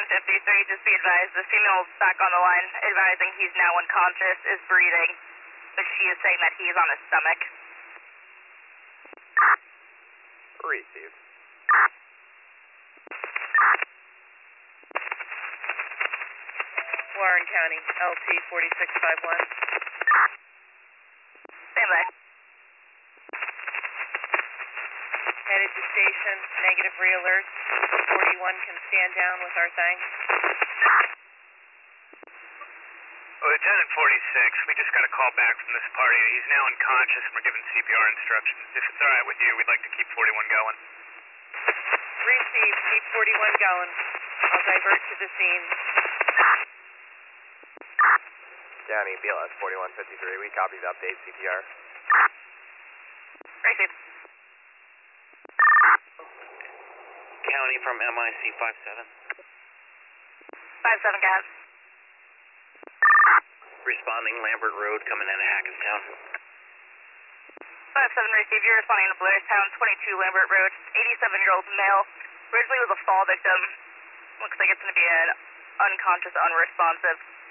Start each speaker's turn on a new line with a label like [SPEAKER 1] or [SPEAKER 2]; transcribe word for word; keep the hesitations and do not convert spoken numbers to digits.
[SPEAKER 1] fifty-three, just be advised, the female back on the line, advising he's now unconscious, is breathing, but she is saying that he is on his stomach.
[SPEAKER 2] Received.
[SPEAKER 3] Warren County, L T forty-six fifty-one.
[SPEAKER 1] Stand by.
[SPEAKER 3] Headed to station, negative re-alert. forty-one can stand down with our thanks.
[SPEAKER 4] Lieutenant forty-six, we just got a call back from this party. He's now unconscious and we're giving C P R instructions. If it's alright with you, we'd like to keep forty-one going.
[SPEAKER 3] Received, keep forty-one going. I'll divert to the scene.
[SPEAKER 2] County, B L S forty-one fifty-three, we copy the update C P R.
[SPEAKER 1] Received.
[SPEAKER 5] County from M I C five seven.
[SPEAKER 1] five seven, go ahead.
[SPEAKER 5] Responding Lambert Road coming into Hackettstown.
[SPEAKER 1] five seven, received. You're responding to Blairstown, twenty-two Lambert Road. eighty-seven-year-old male. Originally was a fall victim. Looks like it's going to be an unconscious, unresponsive.